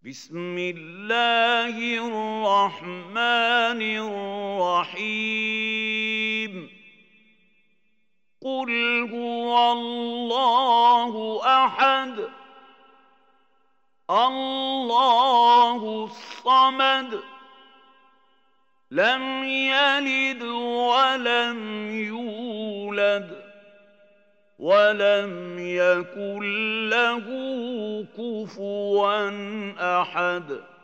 بسم الله الرحمن الرحيم قل هو الله أحد الله الصمد لم يلد ولم يولد ولم يكن له كفوا أحد